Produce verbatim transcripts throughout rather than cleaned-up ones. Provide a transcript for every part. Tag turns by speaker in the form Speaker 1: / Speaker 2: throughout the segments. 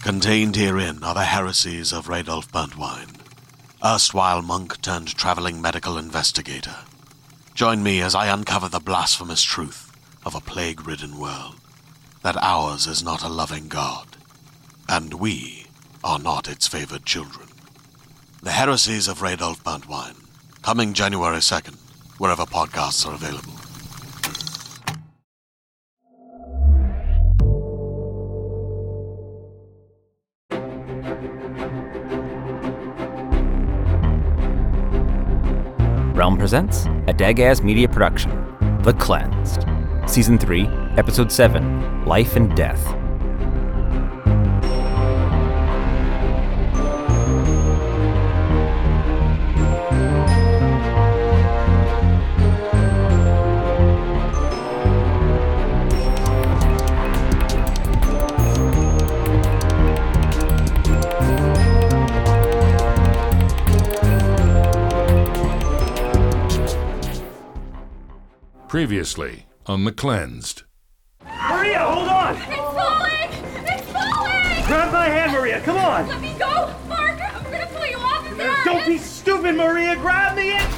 Speaker 1: Contained herein are the heresies of Radolf Burntwine, erstwhile monk turned traveling medical investigator. Join me as I uncover the blasphemous truth of a plague-ridden world, that ours is not a loving God, and we are not its favored children. The heresies of Radolf Burntwine, coming January second, wherever podcasts are available.
Speaker 2: Realm presents a Dagaz Media production, The Cleansed, Season three, Episode seven, Life and Death.
Speaker 3: Previously on The Cleansed.
Speaker 4: Maria, hold on!
Speaker 5: It's falling! It's falling!
Speaker 4: Grab my hand, Maria, come on!
Speaker 5: Let me go! Mark, I'm gonna pull you off of that!
Speaker 4: Don't be stupid, Maria! Grab me in!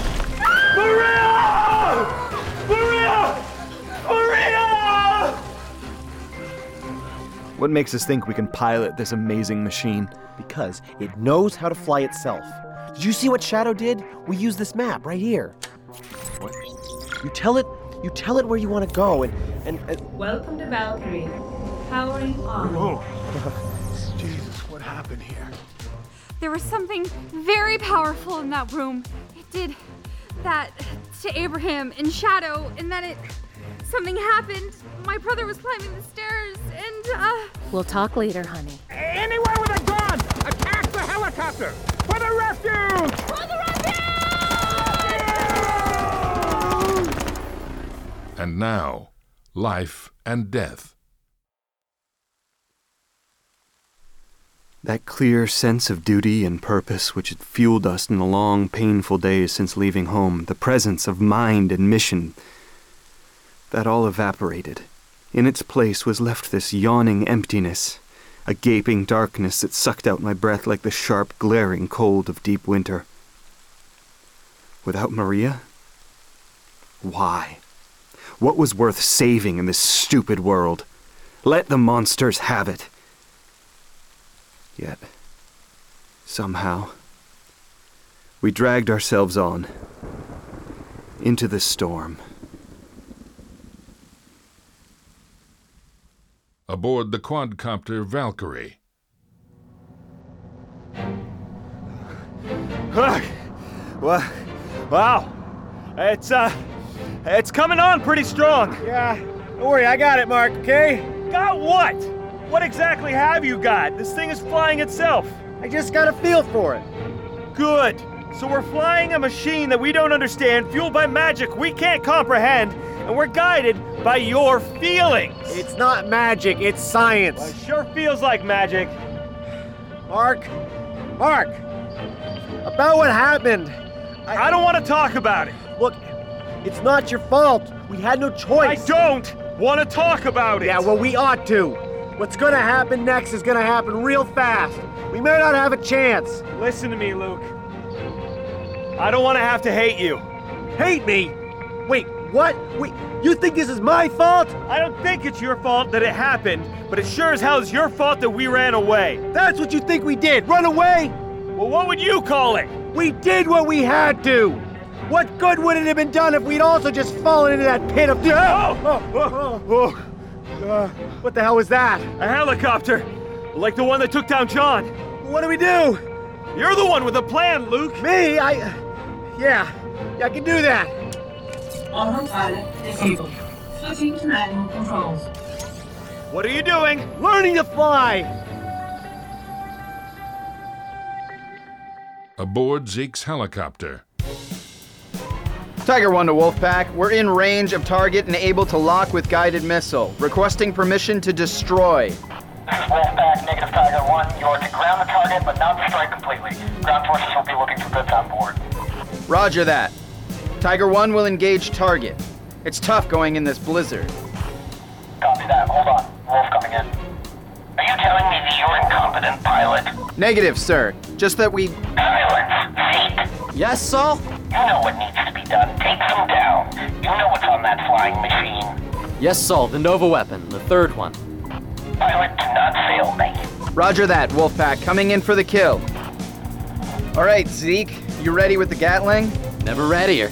Speaker 4: Maria! Maria! Maria!
Speaker 6: What makes us think we can pilot this amazing machine?
Speaker 7: Because it knows how to fly itself. Did you see what Shadow did? We use this map right here. What? You tell it, you tell it where you want to go, and, and, and...
Speaker 8: Welcome to Valkyrie. Powering on.
Speaker 6: Oh, Jesus, what happened here?
Speaker 5: There was something very powerful in that room. It did that to Abraham in Shadow, and then it... something happened. My brother was climbing the stairs, and, uh...
Speaker 8: We'll talk later, honey.
Speaker 4: Anywhere with a gun! Attack the helicopter! For the refuge!
Speaker 5: For the refuge!
Speaker 3: And now, Life and Death.
Speaker 6: That clear sense of duty and purpose which had fueled us in the long, painful days since leaving home, the presence of mind and mission, that all evaporated. In its place was left this yawning emptiness, a gaping darkness that sucked out my breath like the sharp, glaring cold of deep winter. Without Maria? Why? What was worth saving in this stupid world? Let the monsters have it. Yet, somehow, we dragged ourselves on, into the storm.
Speaker 3: Aboard the quadcopter Valkyrie.
Speaker 4: Well, wow. It's, uh, it's coming on pretty strong.
Speaker 7: Yeah, don't worry, I got it, Mark, okay?
Speaker 4: Got what? What exactly have you got? This thing is flying itself.
Speaker 7: I just got a feel for it.
Speaker 4: Good. So we're flying a machine that we don't understand, fueled by magic we can't comprehend, and we're guided by your feelings.
Speaker 7: It's not magic, it's science.
Speaker 4: Well, it sure feels like magic.
Speaker 7: Mark, Mark, about what happened.
Speaker 4: I, I don't want to talk about it.
Speaker 7: Look, it's not your fault. We had no choice.
Speaker 4: I don't want to talk about it.
Speaker 7: Yeah, well, we ought to. What's gonna happen next is gonna happen real fast. We may not have a chance.
Speaker 4: Listen to me, Luke. I don't want to have to hate you.
Speaker 7: Hate me? Wait, what? Wait, you think this is my fault?
Speaker 4: I don't think it's your fault that it happened, but it sure as hell is your fault that we ran away.
Speaker 7: That's what you think we did, run away?
Speaker 4: Well, what would you call it?
Speaker 7: We did what we had to. What good would it have been done if we'd also just fallen into that pit of...
Speaker 4: Oh! Oh! Oh!
Speaker 7: oh. Uh, what the hell was that?
Speaker 4: A helicopter, like the one that took down John.
Speaker 7: What do we do?
Speaker 4: You're the one with a plan, Luke.
Speaker 7: Me? I... Yeah, yeah, I can do that.
Speaker 8: Autopilot disabled. Switching to manual controls.
Speaker 4: What are you doing?
Speaker 7: Learning to fly.
Speaker 3: Aboard Zeke's helicopter.
Speaker 9: Tiger one to Wolfpack, we're in range of target and able to lock with guided missile. Requesting permission to destroy.
Speaker 10: This is Wolfpack, negative Tiger one. You are to ground the target, but not destroy completely. Ground forces will be looking for goods on board.
Speaker 9: Roger that. Tiger one will engage target. It's tough going in this blizzard.
Speaker 10: Copy that. Hold on. Wolf coming in. Are you telling me that you're in
Speaker 9: Negative, sir. Just that we...
Speaker 10: Silence! Zeke!
Speaker 7: Yes, Saul?
Speaker 10: You know what needs to be done. Take them down. You know what's on that flying machine.
Speaker 7: Yes, Saul, the Nova weapon, the third one.
Speaker 10: Pilot, do not fail me.
Speaker 9: Roger that, Wolfpack. Coming in for the kill. All right, Zeke. You ready with the Gatling?
Speaker 7: Never readier.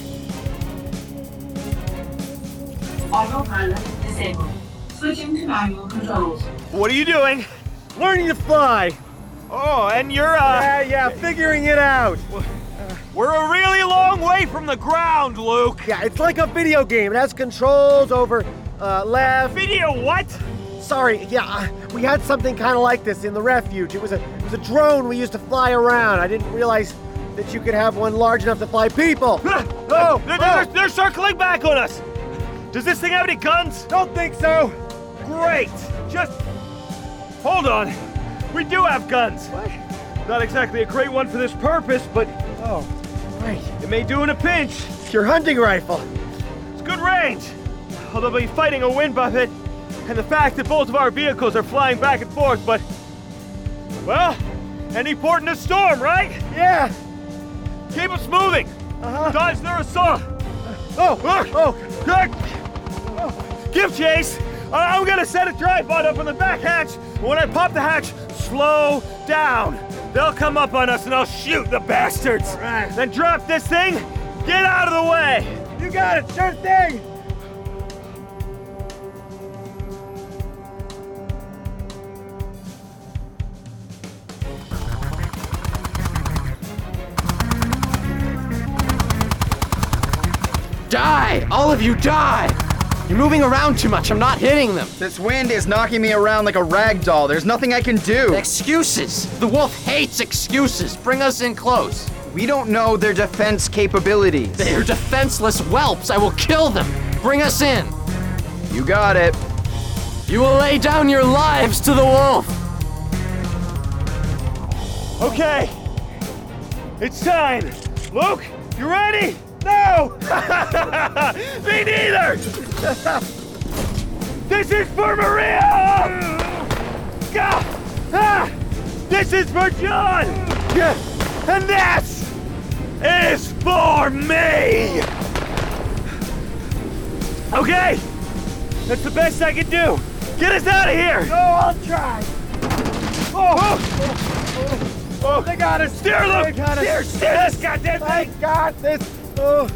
Speaker 8: Autopilot disabled. Switching to manual controls.
Speaker 4: What are you doing?
Speaker 11: Learning to fly.
Speaker 4: Oh, and you're, uh...
Speaker 11: Yeah, yeah, figuring it out.
Speaker 4: We're a really long way from the ground, Luke.
Speaker 11: Yeah, it's like a video game. It has controls over, uh, left.
Speaker 4: Video what?
Speaker 11: Sorry, yeah, uh, we had something kind of like this in the refuge. It was a, it was a drone we used to fly around. I didn't realize that you could have one large enough to fly people.
Speaker 4: Oh, they're, they're, they're circling back on us. Does this thing have any guns?
Speaker 11: Don't think so.
Speaker 4: Great. Just hold on. We do have guns.
Speaker 11: What?
Speaker 4: Not exactly a great one for this purpose, but
Speaker 11: Oh, right.
Speaker 4: it may do in a pinch.
Speaker 11: It's your hunting rifle.
Speaker 4: It's good range. Although we'll be fighting a wind buffet, and the fact that both of our vehicles are flying back and forth, but, well, any port in a storm, right?
Speaker 11: Yeah.
Speaker 4: Keep us moving.
Speaker 11: Uh-huh.
Speaker 4: Dodge their assault.
Speaker 11: Oh, oh.
Speaker 4: oh. Give chase. I- I'm gonna set a tripod up on the back hatch. When I pop the hatch, slow down. They'll come up on us and I'll shoot the bastards.
Speaker 11: All right.
Speaker 4: Then drop this thing. Get out of the way.
Speaker 11: You got it, sure thing.
Speaker 7: Die! All of you die! You're moving around too much. I'm not hitting them.
Speaker 9: This wind is knocking me around like a rag doll. There's nothing I can do.
Speaker 7: Excuses! The wolf hates excuses. Bring us in close.
Speaker 9: We don't know their defense capabilities.
Speaker 7: They are defenseless whelps. I will kill them. Bring us in.
Speaker 9: You got it.
Speaker 7: You will lay down your lives to the wolf.
Speaker 4: Okay. It's time. Luke, you ready? No! Me neither! This is for Maria! Gah! Ah! This is for John! Yeah. And this is for me! Okay! That's the best I can do! Get us out of here!
Speaker 11: Oh, I'll try.
Speaker 4: Oh! Oh! Oh!
Speaker 11: They got us.
Speaker 4: Steer, Luke!
Speaker 11: They got us.
Speaker 4: Steer, steer this goddamn
Speaker 11: I
Speaker 4: thing!
Speaker 11: got this. Oh.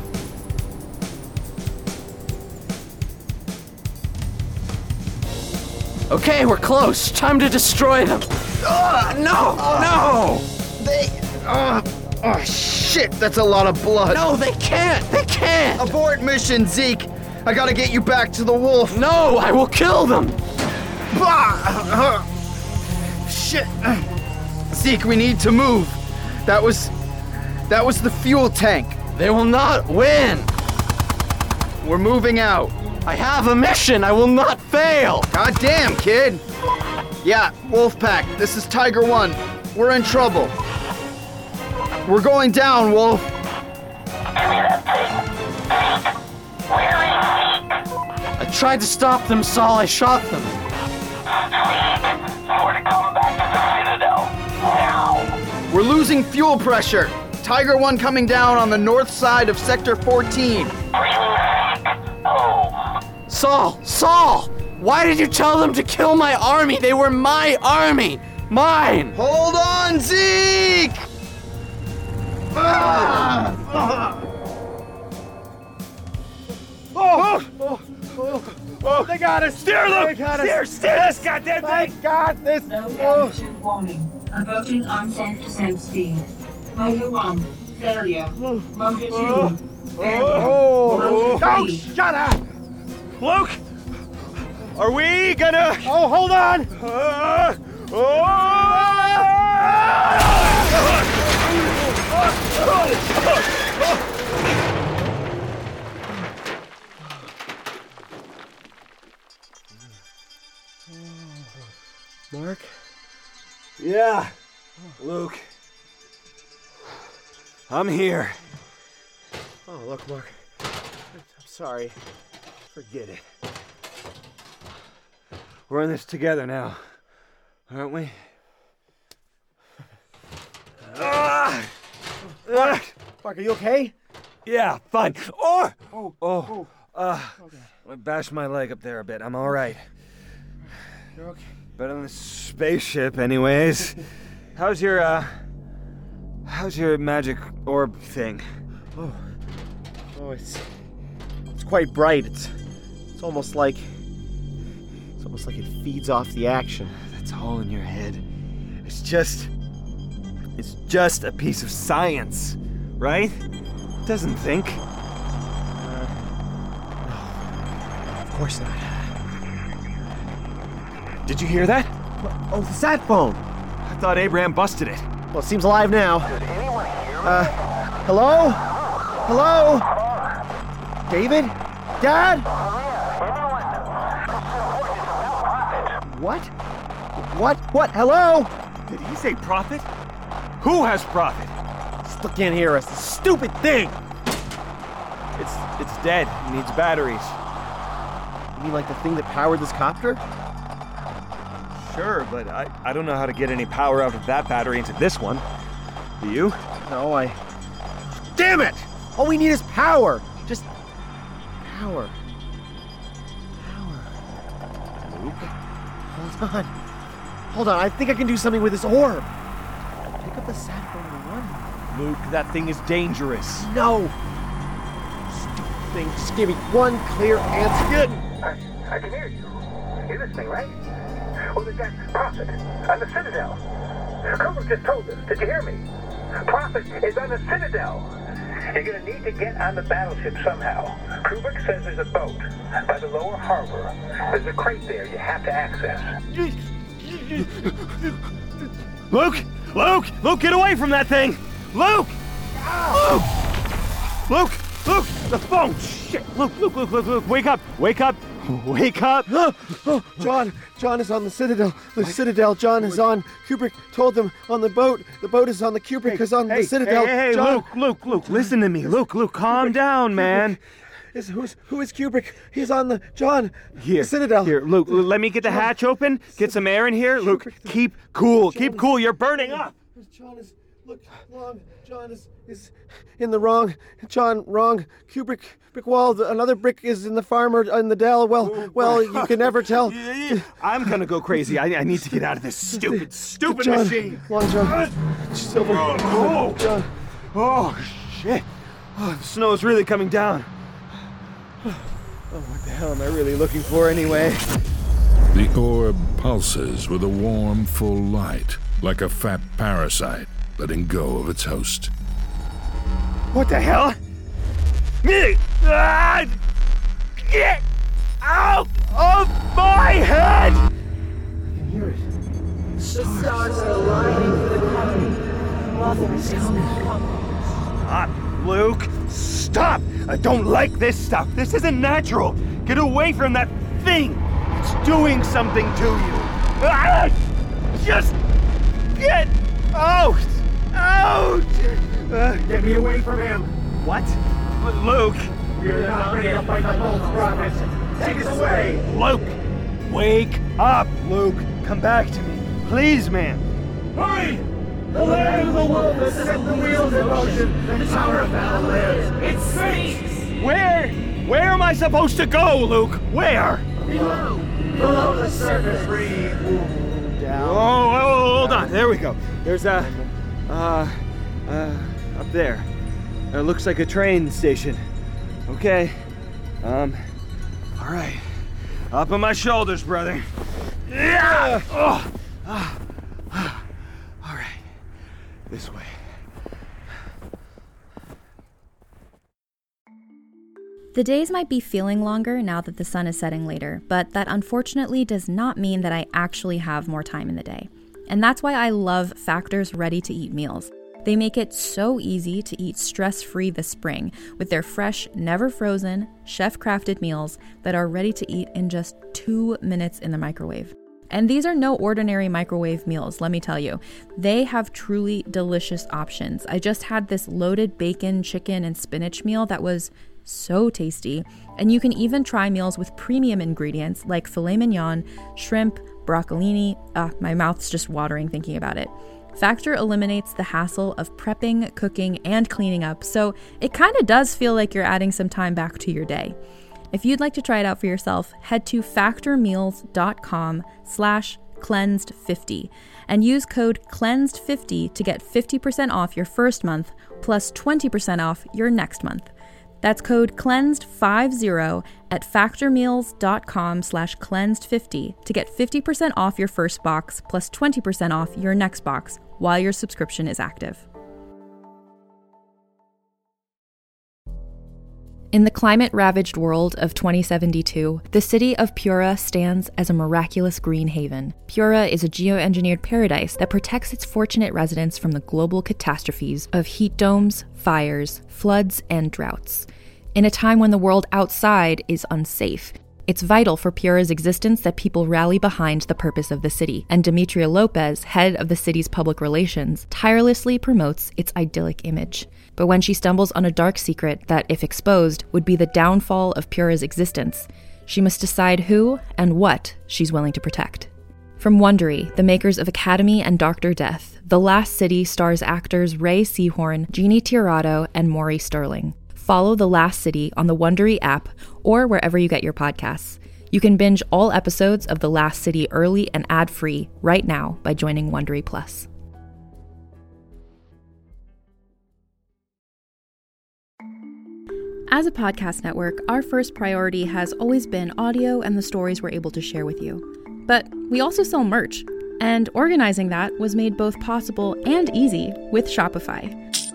Speaker 7: Okay, we're close. Time to destroy them.
Speaker 9: Uh, no!
Speaker 7: No!
Speaker 9: They... Uh, oh, shit, that's a lot of blood.
Speaker 7: No, they can't! They can't!
Speaker 9: Abort mission, Zeke. I gotta get you back to the wolf.
Speaker 7: No, I will kill them!
Speaker 9: Bah! Shit. Zeke, we need to move. That was... That was the fuel tank.
Speaker 7: They will not win!
Speaker 9: We're moving out.
Speaker 7: I have a mission. I will not fail!
Speaker 9: God damn, kid. Yeah, Wolfpack, this is Tiger One. We're in trouble. We're going down, Wolf.
Speaker 10: Give me that thing. Zeke. Where is Zeke?
Speaker 7: I tried to stop them, Saul. I shot them.
Speaker 10: Zeke, you are to come back to the Citadel. Now.
Speaker 9: We're losing fuel pressure. Tiger One coming down on the north side of Sector fourteen.
Speaker 10: Bring Zeke home.
Speaker 7: Saul! Saul! Why did you tell them to kill my army? They were my army! Mine!
Speaker 9: Hold on, Zeke! Ah!
Speaker 11: Oh, oh, oh, oh, they got us.
Speaker 4: Steer, Luke!
Speaker 11: They got
Speaker 4: Steer,
Speaker 11: us.
Speaker 4: steer this goddamn
Speaker 11: I
Speaker 4: thing!
Speaker 11: got this.
Speaker 8: Low
Speaker 11: Oh.
Speaker 8: altitude warning. Approaching unsafe descent speed. Motor one. Failure. Motor two.
Speaker 11: Oh,
Speaker 8: Failure.
Speaker 11: oh,
Speaker 8: Motor
Speaker 11: oh,
Speaker 8: three.
Speaker 11: shut up.
Speaker 4: Luke! Are we gonna...
Speaker 11: Oh, hold on.
Speaker 4: Uh, oh!
Speaker 11: Mark?
Speaker 4: Yeah, Luke. I'm here.
Speaker 11: Oh, look, Mark. I'm sorry. Forget it.
Speaker 4: We're in this together now, aren't we? Ah!
Speaker 11: Mark, Mark, are you okay?
Speaker 4: Yeah, fine. Oh! Oh, oh. Uh, I bashed my leg up there a bit. I'm all right.
Speaker 11: You're okay.
Speaker 4: Better than the spaceship, anyways. How's your, uh... How's your magic orb thing?
Speaker 11: Oh. Oh, it's... It's quite bright. It's... It's almost like... It's almost like it feeds off the action.
Speaker 4: That's all in your head. It's just... It's just a piece of science, right? It doesn't think.
Speaker 11: Uh, no. Of course not.
Speaker 4: Did you hear that?
Speaker 11: Oh, the sat phone!
Speaker 4: I thought Abraham busted it.
Speaker 11: Well, it seems alive now.
Speaker 10: Does anyone hear me?
Speaker 11: Uh, hello? Hello? David? Dad? What? What? What? Hello?
Speaker 4: Did he say prophet? Who has prophet?
Speaker 11: Still can't hear us. This stupid thing!
Speaker 4: It's it's dead. It needs batteries.
Speaker 11: You mean like the thing that powered this copter?
Speaker 4: Sure, but I, I don't know how to get any power out of that battery into this one. Do you?
Speaker 11: No, I... Damn it! All we need is power! Just... power. Power.
Speaker 4: Luke?
Speaker 11: Hold on. Hold on, I think I can do something with this orb. Pick up the sat phone and run.
Speaker 4: Luke, that thing is dangerous.
Speaker 11: No! Stupid thing, just give me one clear answer. Good!
Speaker 10: I, I can hear you. You're listening, right? Well, there's that Prophet on the Citadel. Kubrick just told us. Did you hear me? Prophet is on the Citadel. You're going to need to get on the battleship somehow. Kubrick says there's a boat by the lower harbor. There's a crate there you have to access.
Speaker 4: Luke! Luke! Luke, get away from that thing! Luke! Luke! Luke! Luke! The phone! Shit! Luke, Luke, Luke, Luke, Luke, wake up! Wake up! Wake up!
Speaker 11: Oh, oh, John! John is on the Citadel. The Citadel. John is on. Kubrick told them on the boat. The boat is on the Kubrick
Speaker 4: Hey,
Speaker 11: is on
Speaker 4: hey,
Speaker 11: the Citadel.
Speaker 4: Hey, hey, hey,
Speaker 11: John.
Speaker 4: Luke, Luke, Luke, listen to me. Luke, Luke, calm down, man.
Speaker 11: Is who's who is Kubrick? He's on the John.
Speaker 4: Here,
Speaker 11: the Citadel.
Speaker 4: Here, Luke, let me get the hatch open. Get some air in here. Luke, keep cool.
Speaker 11: John
Speaker 4: Keep
Speaker 11: is-
Speaker 4: cool. You're burning up.
Speaker 11: John is look wrong. John is is in the wrong. John wrong. Kubrick brick wall. The, another brick is in the farmer in the dell. Well, well, you can never tell.
Speaker 4: I'm gonna go crazy. I, I need to get out of this stupid, stupid
Speaker 11: John,
Speaker 4: machine.
Speaker 11: Long John. Silver.
Speaker 4: Oh,
Speaker 11: John.
Speaker 4: Oh, shit. Oh, the snow's really coming down. Oh, what the hell am I really looking for anyway?
Speaker 3: The orb pulses with a warm, full light, like a fat parasite letting go of its host.
Speaker 4: What the hell? Ah! Get out of my head!
Speaker 8: The stars are aligning for the coming. Mother is coming.
Speaker 4: Stop, Luke. Stop! I don't like this stuff. This isn't natural. Get away from that thing. It's doing something to you. Ah! Just get out! Out! Uh,
Speaker 11: Get me away from him.
Speaker 4: what? Luke!
Speaker 11: We're not ready to fight the both prophets. Take us away.
Speaker 4: Luke! Wake up, Luke! Come back to me. Please, man.
Speaker 11: Hurry! The land of the wolf has set the wheels in motion. The Tower of Battle lives. It speaks.
Speaker 4: Where? Where am I supposed to go, Luke? Where?
Speaker 11: Below. Below the surface. Breathe. Down.
Speaker 4: Oh, oh, hold on. There we go. There's a, uh, uh, up there. It looks like a train station. Okay. Um, all right. Up on my shoulders, brother. Yeah! Oh. Ah. Ah. All right. This way.
Speaker 12: The days might be feeling longer now that the sun is setting later, but that unfortunately does not mean that I actually have more time in the day. And that's why I love Factor's ready-to-eat meals. They make it so easy to eat stress-free this spring with their fresh, never-frozen, chef-crafted meals that are ready to eat in just two minutes in the microwave. And these are no ordinary microwave meals, let me tell you. They have truly delicious options. I just had this loaded bacon, chicken, and spinach meal that was so tasty. And you can even try meals with premium ingredients like filet mignon, shrimp, broccolini. Ah, my mouth's just watering thinking about it. Factor eliminates the hassle of prepping, cooking, and cleaning up, so it kind of does feel like you're adding some time back to your day. If you'd like to try it out for yourself, head to factormeals.com slash cleansed50 and use code cleansed fifty to get fifty percent off your first month plus twenty percent off your next month. That's code cleansed fifty at factormeals.com slash cleansed50 to get fifty percent off your first box plus twenty percent off your next box while your subscription is active. In the climate-ravaged world of twenty seventy-two, the city of Pura stands as a miraculous green haven. Pura is a geoengineered paradise that protects its fortunate residents from the global catastrophes of heat domes, fires, floods, and droughts. In a time when the world outside is unsafe, it's vital for Pura's existence that people rally behind the purpose of the city, and Demetria Lopez, head of the city's public relations, tirelessly promotes its idyllic image. But when she stumbles on a dark secret that, if exposed, would be the downfall of Pura's existence, she must decide who and what she's willing to protect. From Wondery, the makers of Academy and Doctor Death, The Last City stars actors Ray Seahorn, Jeannie Tirado, and Maury Sterling. Follow The Last City on the Wondery app or wherever you get your podcasts. You can binge all episodes of The Last City early and ad-free right now by joining Wondery Plus. As a podcast network, our first priority has always been audio and the stories we're able to share with you. But we also sell merch, and organizing that was made both possible and easy with Shopify.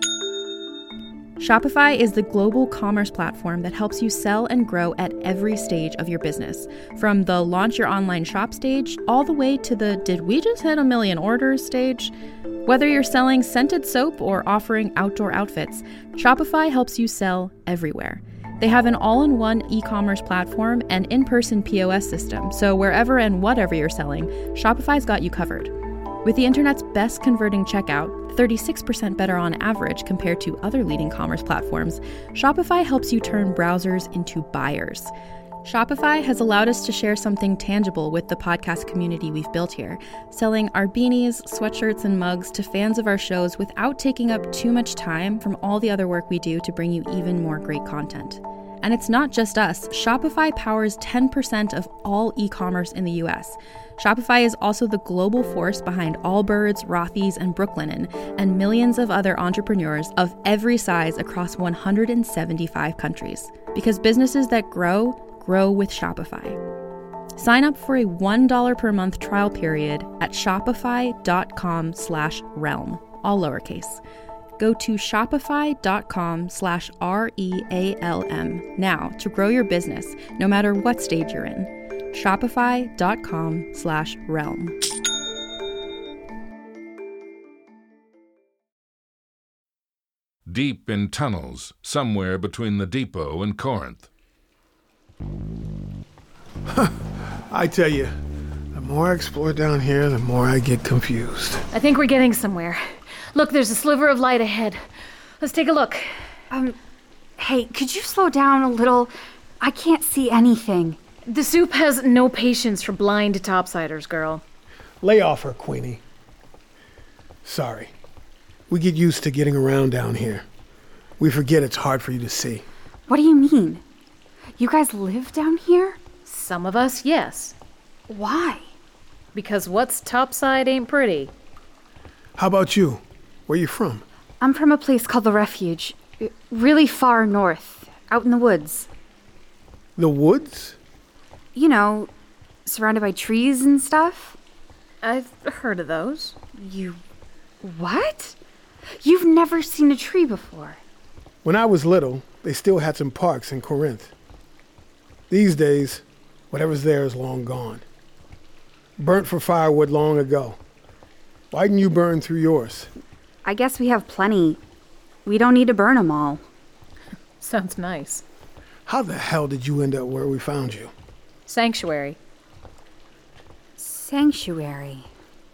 Speaker 12: Shopify is the global commerce platform that helps you sell and grow at every stage of your business, from the launch your online shop stage all the way to the did we just hit a million orders stage. Whether you're selling scented soap or offering outdoor outfits, Shopify helps you sell everywhere. They have an all-in-one e-commerce platform and in-person P O S system, so wherever and whatever you're selling, Shopify's got you covered. With the internet's best converting checkout, thirty-six percent better on average compared to other leading commerce platforms, Shopify helps you turn browsers into buyers. Shopify has allowed us to share something tangible with the podcast community we've built here, selling our beanies, sweatshirts, and mugs to fans of our shows without taking up too much time from all the other work we do to bring you even more great content. And it's not just us. Shopify powers ten percent of all e-commerce in the U S. Shopify is also the global force behind Allbirds, Rothy's, and Brooklinen, and millions of other entrepreneurs of every size across one hundred seventy-five countries. Because businesses that grow, grow with Shopify. Sign up for a one dollar per month trial period at shopify.com slash realm, all lowercase. Go to shopify.com slash R-E-A-L-M now to grow your business, no matter what stage you're in. Shopify.com slash realm.
Speaker 3: Deep in tunnels, somewhere between the depot and Corinth.
Speaker 11: I tell you, the more I explore down here, the more I get confused.
Speaker 13: I think we're getting somewhere. Look, there's a sliver of light ahead. Let's take a look.
Speaker 5: Um, hey, could you slow down a little? I can't see anything.
Speaker 13: The soup has no patience for blind topsiders, girl.
Speaker 11: Lay off her, Queenie. Sorry. We get used to getting around down here. We forget it's hard for you to see.
Speaker 5: What do you mean? You guys live down here?
Speaker 13: Some of us, yes.
Speaker 5: Why?
Speaker 13: Because what's topside ain't pretty.
Speaker 11: How about you? Where you from?
Speaker 5: I'm from a place called The Refuge. Really far north, out in the woods.
Speaker 11: The woods?
Speaker 5: You know, surrounded by trees and stuff.
Speaker 13: I've heard of those.
Speaker 5: You... what? You've never seen a tree before.
Speaker 11: When I was little, they still had some parks in Corinth. These days, whatever's there is long gone. Burnt for firewood long ago. Why didn't you burn through yours?
Speaker 5: I guess we have plenty. We don't need to burn them all.
Speaker 13: Sounds nice.
Speaker 11: How the hell did you end up where we found you?
Speaker 13: Sanctuary.
Speaker 5: Sanctuary.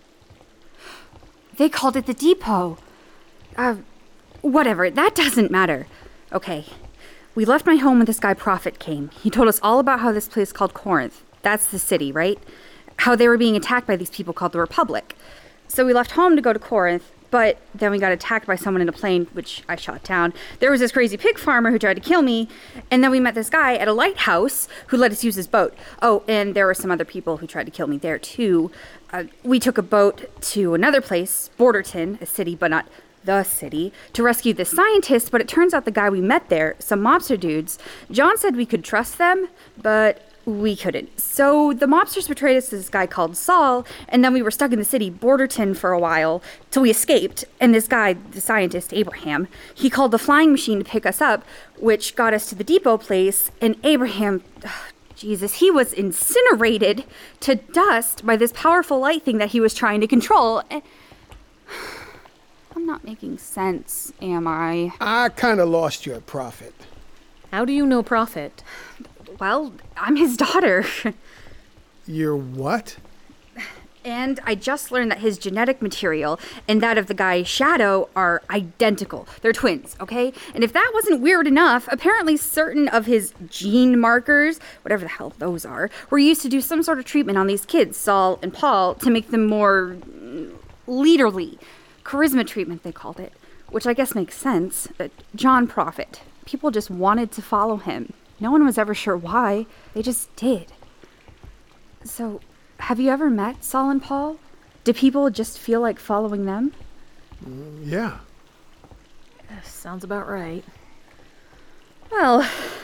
Speaker 5: They called it the depot. Uh, whatever, that doesn't matter. Okay, we left my home when this guy Prophet came. He told us all about how this place called Corinth, that's the city, right? How they were being attacked by these people called the Republic.
Speaker 14: So we left home to go to Corinth, but then we got attacked by someone in a plane, which I shot down. There was this crazy pig farmer who tried to kill me, and then we met this guy at a lighthouse who let us use his boat. Oh, and there were some other people who tried to kill me there, too. Uh, we took a boat to another place, Borderton, a city, but not the city, to rescue this scientist, but it turns out the guy we met there, some mobster dudes, John said we could trust them, but we couldn't. So the mobsters betrayed us to this guy called Saul, and then we were stuck in the city, Borderton, for a while, till we escaped. And this guy, the scientist, Abraham, he called the flying machine to pick us up, which got us to the depot place, and Abraham, oh, Jesus, he was incinerated to dust by this powerful light thing that he was trying to control. And I'm not making sense, am I?
Speaker 11: I kind of lost you at Prophet.
Speaker 13: How do you know Prophet?
Speaker 14: Well, I'm his daughter.
Speaker 11: You're what?
Speaker 14: And I just learned that his genetic material and that of the guy Shadow are identical. They're twins, okay? And if that wasn't weird enough, apparently certain of his gene markers, whatever the hell those are, were used to do some sort of treatment on these kids, Saul and Paul, to make them more leaderly. Charisma treatment, they called it, which I guess makes sense. But John Prophet. People just wanted to follow him. No one was ever sure why. They just did. So, have you ever met Saul and Paul? Do people just feel like following them?
Speaker 11: Mm, yeah.
Speaker 13: Sounds about right.
Speaker 14: Well, uh,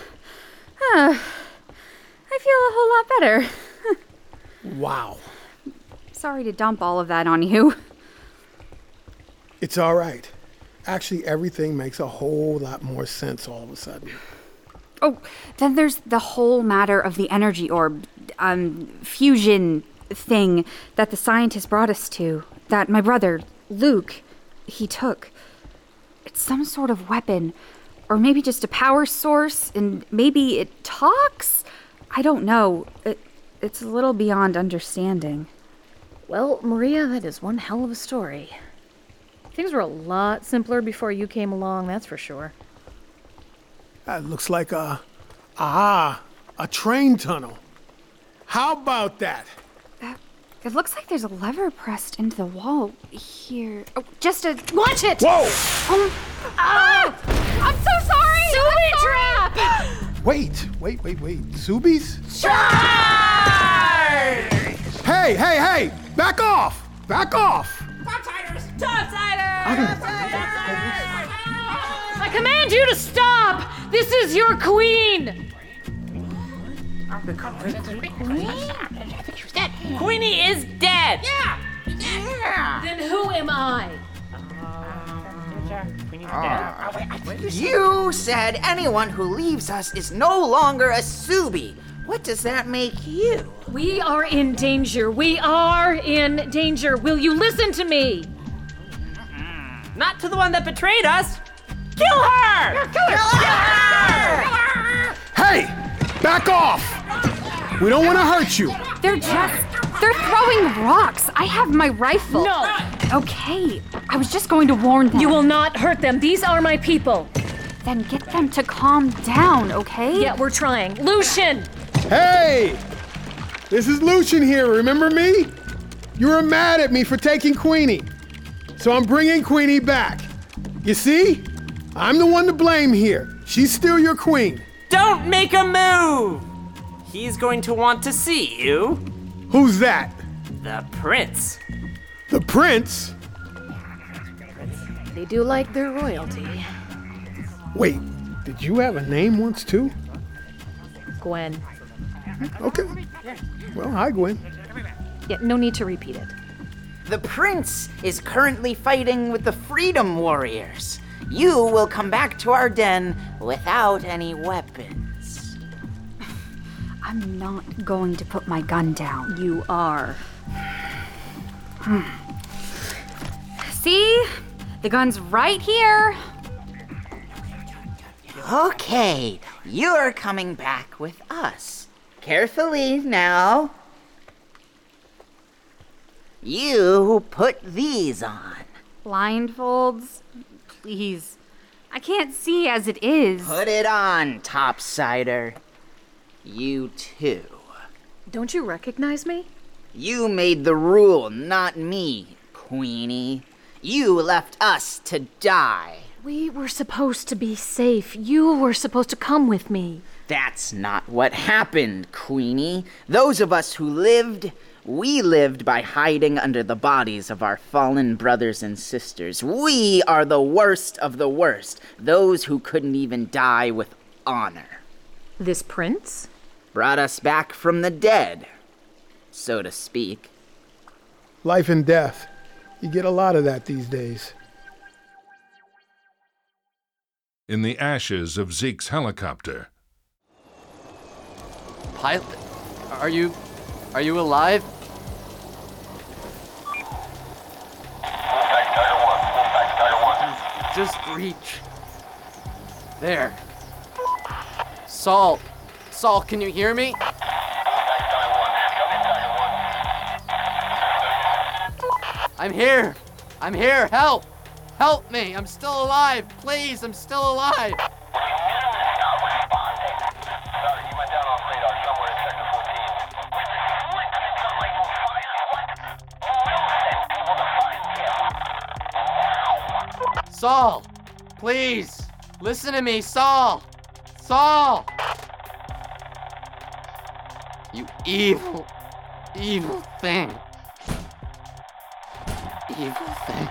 Speaker 14: I feel a whole lot better.
Speaker 11: Wow.
Speaker 14: Sorry to dump all of that on you.
Speaker 11: It's all right. Actually, everything makes a whole lot more sense all of a sudden.
Speaker 14: Oh, then there's the whole matter of the energy orb, um, fusion thing that the scientist brought us to, that my brother, Luke, he took. It's some sort of weapon, or maybe just a power source, and maybe it talks? I don't know. It, it's a little beyond understanding.
Speaker 13: Well, Maria, that is one hell of a story. Things were a lot simpler before you came along, that's for sure.
Speaker 11: That looks like a... Ah, a train tunnel. How about that?
Speaker 14: Uh, it looks like there's a lever pressed into the wall here. Oh, just a... Watch it!
Speaker 11: Whoa!
Speaker 14: Um, ah! I'm so sorry!
Speaker 13: Zuby
Speaker 14: I'm
Speaker 13: trap!
Speaker 11: Wait, wait, wait, wait. Zubies?
Speaker 9: Charge!
Speaker 11: Hey, hey, hey! Back off! Back off!
Speaker 8: Topsiders! Topsiders!
Speaker 13: I command you to stop! This is your queen!
Speaker 15: Queenie is dead!
Speaker 8: Yeah! Yeah!
Speaker 13: Then who am I?
Speaker 9: You said anyone who leaves us is no longer a Subi. What does that make you?
Speaker 13: We are in danger. We are in danger. Will you listen to me?
Speaker 15: Not to the one that betrayed us! Kill her!
Speaker 8: Yeah, kill her! Kill her!
Speaker 11: Hey! Back off! We don't want to hurt you.
Speaker 14: They're just... They're throwing rocks. I have my rifle.
Speaker 13: No!
Speaker 14: Okay, I was just going to warn them.
Speaker 13: You will not hurt them. These are my people.
Speaker 14: Then get them to calm down, okay?
Speaker 13: Yeah, we're trying. Lucian!
Speaker 11: Hey! This is Lucian here, remember me? You were mad at me for taking Queenie. So I'm bringing Queenie back. You see? I'm the one to blame here. She's still your queen.
Speaker 15: Don't make a move! He's going to want to see you.
Speaker 11: Who's that?
Speaker 15: The prince.
Speaker 11: The prince?
Speaker 13: They do like their royalty.
Speaker 11: Wait, did you have a name once too?
Speaker 13: Gwen.
Speaker 11: Okay. Well, hi, Gwen.
Speaker 13: Yeah, no need to repeat it.
Speaker 9: The prince is currently fighting with the Freedom Warriors. You will come back to our den without any weapons.
Speaker 14: I'm not going to put my gun down.
Speaker 13: You are.
Speaker 14: See? The gun's right here.
Speaker 9: Okay, you're coming back with us. Carefully now. You put these on.
Speaker 14: Blindfolds? Please. I can't see as it is.
Speaker 9: Put it on, Topsider. You too.
Speaker 13: Don't you recognize me?
Speaker 9: You made the rule, not me. Queenie. You left us to die.
Speaker 13: We were supposed to be safe. You were supposed to come with me.
Speaker 9: That's not what happened, Queenie. Those of us who lived, we lived by hiding under the bodies of our fallen brothers and sisters. We are the worst of the worst, those who couldn't even die with honor.
Speaker 13: This prince?
Speaker 9: Brought us back from the dead, so to speak.
Speaker 11: Life and death. You get a lot of that these days.
Speaker 3: In the ashes of Zeke's helicopter.
Speaker 16: Pilot, are you, are you alive? Just reach. There. Saul, Saul, can you hear me? I'm here. I'm here. Help. Help me. I'm still alive. Please, I'm still alive. Saul, please, listen to me, Saul. Saul. You evil, evil thing. Evil thing.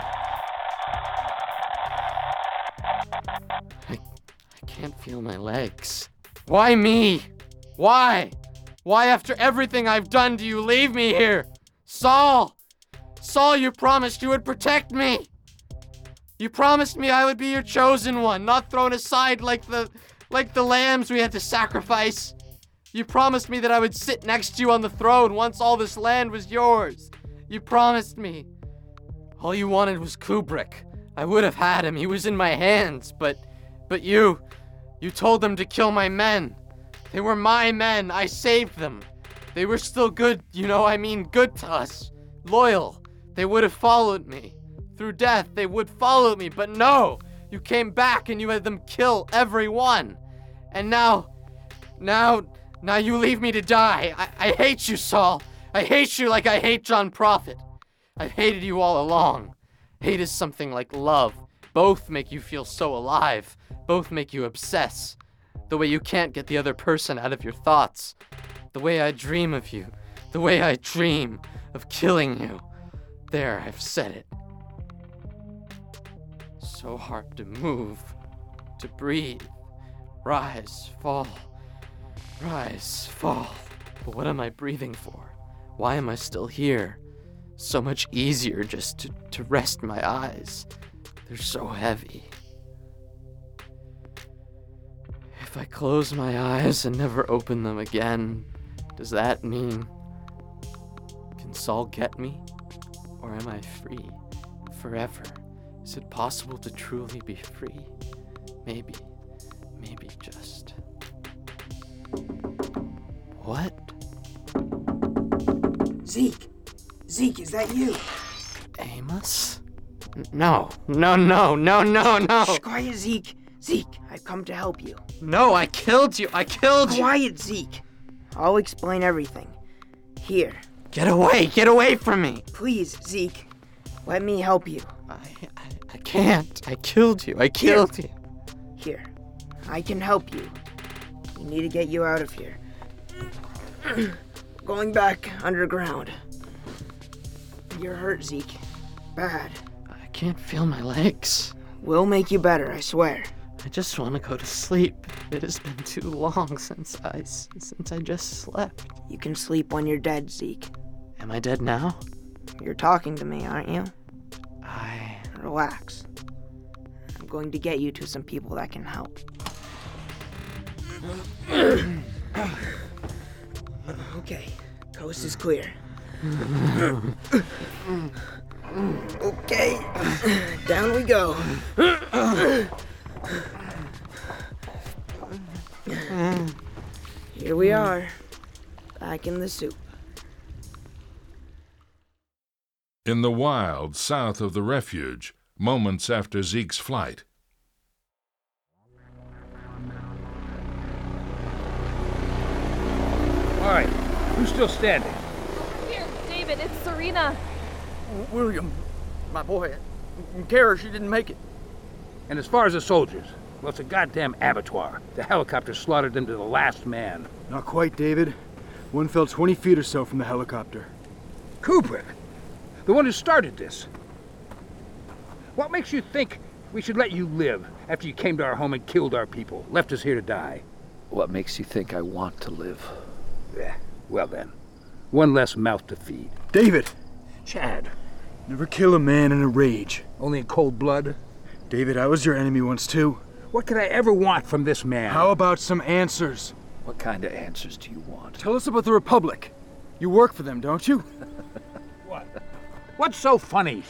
Speaker 16: I, I can't feel my legs. Why me? Why? Why after everything I've done do you leave me here? Saul! Saul, you promised you would protect me! You promised me I would be your chosen one, not thrown aside like the like the lambs we had to sacrifice. You promised me that I would sit next to you on the throne once all this land was yours. You promised me. All you wanted was Kubrick. I would have had him. He was in my hands, but but you you told them to kill my men. They were my men. I saved them. They were still good, you know, I mean good to us. Loyal. They would have followed me. Through death, they would follow me, but no! You came back and you had them kill everyone. And now, now, now you leave me to die. I, I hate you, Saul. I hate you like I hate John Prophet. I've hated you all along. Hate is something like love. Both make you feel so alive. Both make you obsess. The way you can't get the other person out of your thoughts. The way I dream of you. The way I dream of killing you. There, I've said it. So hard to move, to breathe, rise, fall, rise, fall. But what am I breathing for? Why am I still here? So much easier just to, to rest my eyes. They're so heavy. If I close my eyes and never open them again, does that mean, can Saul get me? Or am I free forever? Is it possible to truly be free? Maybe, maybe just. What?
Speaker 17: Zeke! Zeke, is that you?
Speaker 16: Amos? N- No, no, no, no, no, no!
Speaker 17: Shh, quiet, Zeke. Zeke, I've come to help you.
Speaker 16: No, I killed you! I killed you!
Speaker 17: Quiet, Zeke. I'll explain everything. Here.
Speaker 16: Get away! Get away from me!
Speaker 17: Please, Zeke. Let me help you.
Speaker 16: I, I, I can't. I killed you. I killed
Speaker 17: Here.
Speaker 16: you.
Speaker 17: Here. I can help you. We need to get you out of here. Going back underground. You're hurt, Zeke. Bad.
Speaker 16: I can't feel my legs.
Speaker 17: We'll make you better, I swear.
Speaker 16: I just want to go to sleep. It has been too long since I, since I just slept.
Speaker 17: You can sleep when you're dead, Zeke.
Speaker 16: Am I dead now?
Speaker 17: You're talking to me, aren't you?
Speaker 16: I...
Speaker 17: Relax. I'm going to get you to some people that can help. Okay, coast is clear. Okay, down we go. Here we are, back in the soup.
Speaker 3: In the wild south of the refuge, moments after Zeke's flight.
Speaker 18: All right, who's still standing?
Speaker 13: Here, David, it's Serena.
Speaker 18: William, my boy, Kara, she didn't make it.
Speaker 19: And as far as the soldiers, well, it's a goddamn abattoir. The helicopter slaughtered them to the last man.
Speaker 20: Not quite, David. One fell twenty feet or so from the helicopter.
Speaker 19: Kubrick, the one who started this. What makes you think we should let you live after you came to our home and killed our people, left us here to die?
Speaker 18: What makes you think I want to live?
Speaker 19: Yeah, well then, one less mouth to feed.
Speaker 20: David!
Speaker 19: Chad.
Speaker 20: Never kill a man in a rage.
Speaker 19: Only in cold blood?
Speaker 20: David, I was your enemy once too.
Speaker 19: What could I ever want from this man?
Speaker 20: How about some answers?
Speaker 18: What kind of answers do you want?
Speaker 20: Tell us about the Republic. You work for them, don't you?
Speaker 19: What? What's so funny?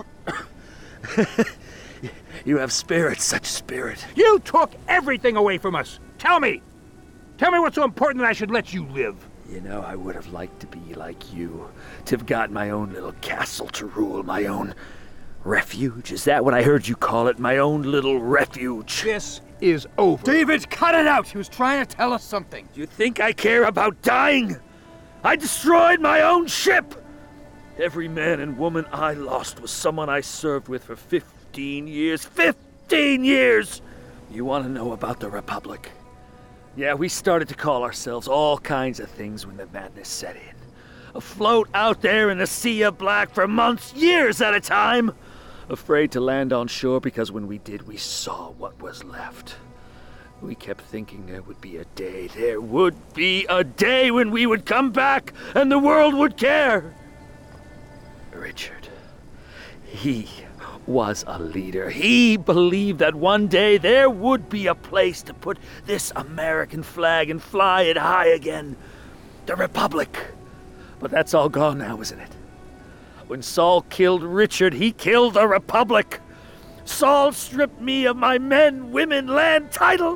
Speaker 18: You have spirit, such spirit.
Speaker 19: You took everything away from us. Tell me. Tell me what's so important that I should let you live.
Speaker 18: You know, I would have liked to be like you, to have got my own little castle to rule, my own refuge. Is that what I heard you call it? My own little refuge.
Speaker 19: This is over.
Speaker 20: David, cut it out! He was trying to tell us something.
Speaker 18: Do you think I care about dying? I destroyed my own ship! Every man and woman I lost was someone I served with for fifteen years. Fifteen years! You want to know about the Republic? Yeah, we started to call ourselves all kinds of things when the madness set in. Afloat out there in the sea of black for months, years at a time. Afraid to land on shore because when we did, we saw what was left. We kept thinking there would be a day, there would be a day when we would come back and the world would care. Richard, he was a leader. He believed that one day there would be a place to put this American flag and fly it high again. The Republic. But that's all gone now, isn't it? When Saul killed Richard, he killed the Republic. Saul stripped me of my men, women, land, title.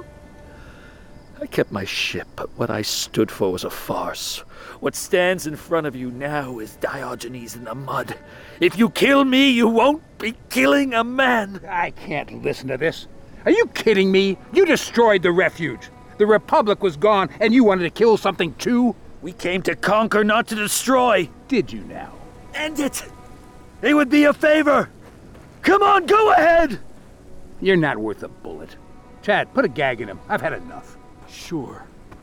Speaker 18: I kept my ship, but what I stood for was a farce. What stands in front of you now is Diogenes in the mud. If you kill me, you won't be killing a man.
Speaker 19: I can't listen to this. Are you kidding me? You destroyed the refuge. The Republic was gone, and you wanted to kill something too?
Speaker 18: We came to conquer, not to destroy.
Speaker 19: Did you now?
Speaker 18: End it! It would be a favor! Come on, go ahead!
Speaker 19: You're not worth a bullet. Chad, put a gag in him. I've had enough.
Speaker 20: Sure.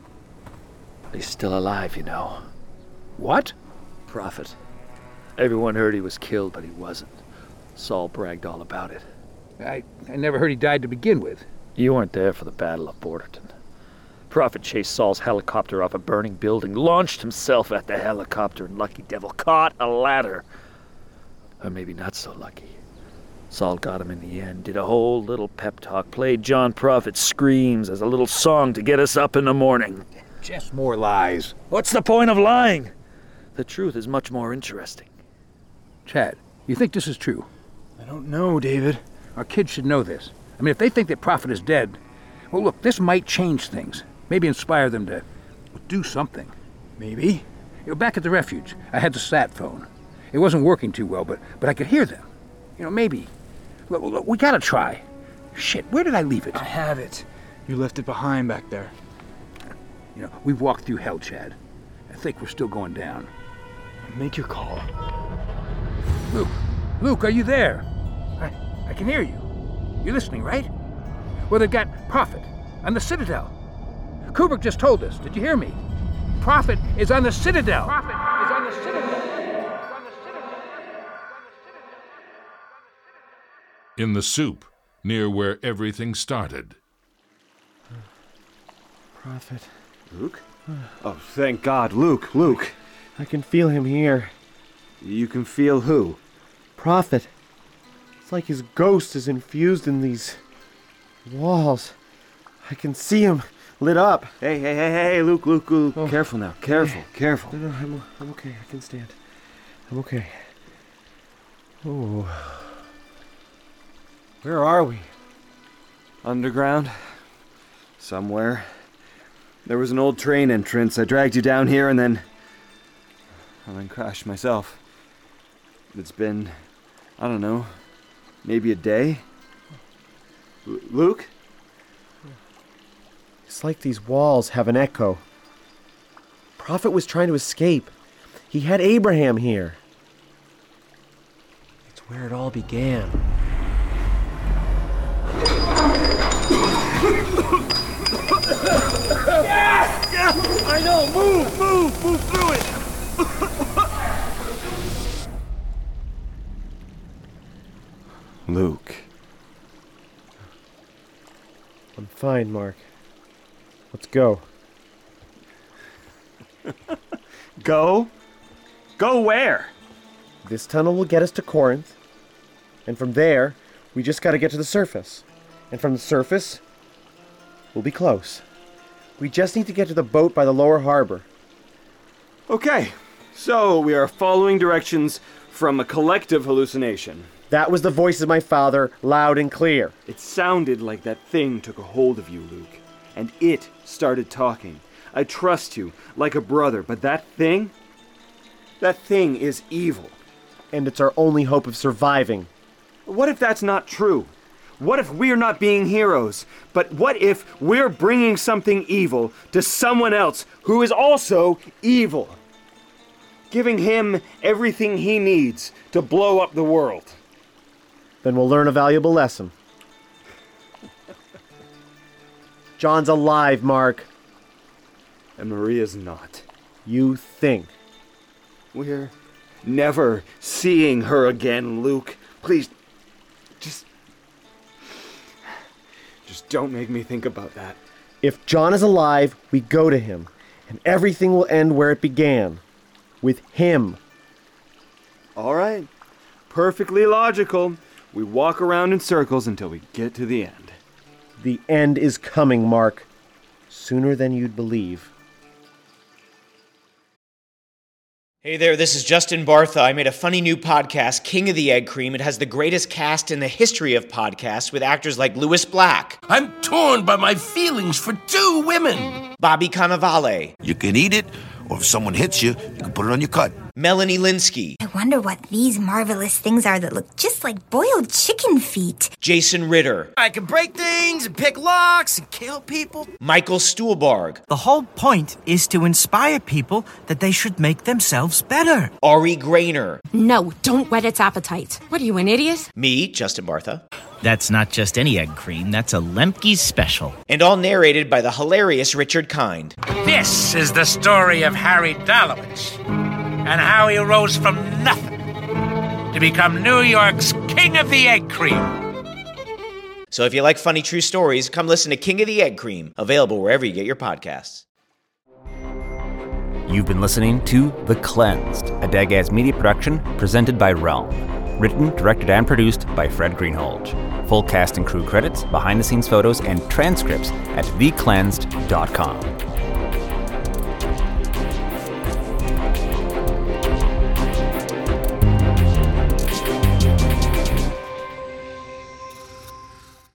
Speaker 18: He's still alive, you know.
Speaker 19: What?
Speaker 18: Prophet. Everyone heard he was killed, but he wasn't. Saul bragged all about it.
Speaker 19: I, I never heard he died to begin with.
Speaker 18: You weren't there for the Battle of Borderton. Prophet chased Saul's helicopter off a burning building, launched himself at the helicopter, and Lucky Devil caught a ladder. Or maybe not so lucky. Saul got him in the end, did a whole little pep talk, played John Prophet's screams as a little song to get us up in the morning.
Speaker 19: Just more lies.
Speaker 18: What's the point of lying? The truth is much more interesting.
Speaker 19: Chad, you think this is true?
Speaker 20: I don't know, David.
Speaker 19: Our kids should know this. I mean, if they think that Prophet is dead, well, look, this might change things. Maybe inspire them to do something.
Speaker 20: Maybe.
Speaker 19: You know, back at the refuge, I had the sat phone. It wasn't working too well, but but I could hear them. You know, maybe. Look, look, we gotta try. Shit, where did I leave it?
Speaker 20: I have it. You left it behind back there.
Speaker 19: You know, we've walked through hell, Chad. I think we're still going down.
Speaker 20: Make your call.
Speaker 19: Luke, Luke, are you there? I, I can hear you. You're listening, right? Well, they've got Prophet on the Citadel. Kubrick just told us. Did you hear me? Prophet is on the Citadel. Prophet is on the Citadel.
Speaker 3: In the soup, near where everything started.
Speaker 4: Prophet.
Speaker 6: Luke? Oh, thank God, Luke, Luke.
Speaker 4: I can feel him here.
Speaker 6: You can feel who?
Speaker 4: Prophet. It's like his ghost is infused in these walls. I can see him lit up.
Speaker 6: Hey, hey, hey, hey, Luke, Luke, Luke. Oh. Careful now, careful,
Speaker 4: hey.
Speaker 6: careful.
Speaker 4: No, no, I'm, I'm okay. I can stand. I'm okay. Oh. Where are we?
Speaker 6: Underground. Somewhere. There was an old train entrance. I dragged you down here and then... and then crashed myself. It's been... I don't know. Maybe a day? L- Luke?
Speaker 4: It's like these walls have an echo. Prophet was trying to escape. He had Abraham here.
Speaker 7: where it all began.
Speaker 18: Yeah! Yeah! I know! Move! Move! Move through it!
Speaker 6: Luke.
Speaker 7: I'm fine, Mark. Let's go.
Speaker 4: Go? Go where?
Speaker 7: This tunnel will get us to Corinth. And from there, we just gotta get to the surface. And from the surface, we'll be close. We just need to get to the boat by the lower harbor.
Speaker 4: Okay, so we are following directions from a collective hallucination.
Speaker 7: That was the voice of my father, loud and clear.
Speaker 4: It sounded like that thing took a hold of you, Luke. And it started talking. I trust you, like a brother, but that thing? That thing is evil.
Speaker 7: And it's our only hope of surviving.
Speaker 4: What if that's not true? What if we're not being heroes? But what if we're bringing something evil to someone else who is also evil? Giving him everything he needs to blow up the world.
Speaker 7: Then we'll learn a valuable lesson. John's alive, Mark.
Speaker 4: And Maria's not.
Speaker 7: You think.
Speaker 4: We're never seeing her again, Luke. Please, just... Just don't make me think about that.
Speaker 7: If John is alive, we go to him, and everything will end where it began. With him.
Speaker 4: All right. Perfectly logical. We walk around in circles until we get to the end.
Speaker 7: The end is coming, Mark. Sooner than you'd believe.
Speaker 21: Hey there, this is Justin Bartha. I made a funny new podcast, King of the Egg Cream. It has the greatest cast in the history of podcasts with actors like Louis Black.
Speaker 22: I'm torn by my feelings for two women.
Speaker 21: Bobby Cannavale.
Speaker 22: You can eat it, or if someone hits you, you can put it on your cut.
Speaker 21: Melanie Linsky.
Speaker 23: I wonder what these marvelous things are that look just like boiled chicken feet.
Speaker 21: Jason Ritter.
Speaker 24: I can break things and pick locks and kill people.
Speaker 21: Michael Stuhlbarg.
Speaker 25: The whole point is to inspire people that they should make themselves better.
Speaker 21: Ari Grainer.
Speaker 26: No, don't whet its appetite. What are you, an idiot?
Speaker 21: Me, Justin Bartha.
Speaker 27: That's not just any egg cream, that's a Lemke's special.
Speaker 21: And all narrated by the hilarious Richard Kind.
Speaker 28: This is the story of Harry Dalowitz and how he rose from nothing to become New York's King of the Egg Cream.
Speaker 21: So if you like funny true stories, come listen to King of the Egg Cream, available wherever you get your podcasts.
Speaker 2: You've been listening to The Cleansed, a Dagaz media production presented by Realm. Written, directed, and produced by Fred Greenhalgh. Full cast and crew credits, behind-the-scenes photos, and transcripts at the cleansed dot com.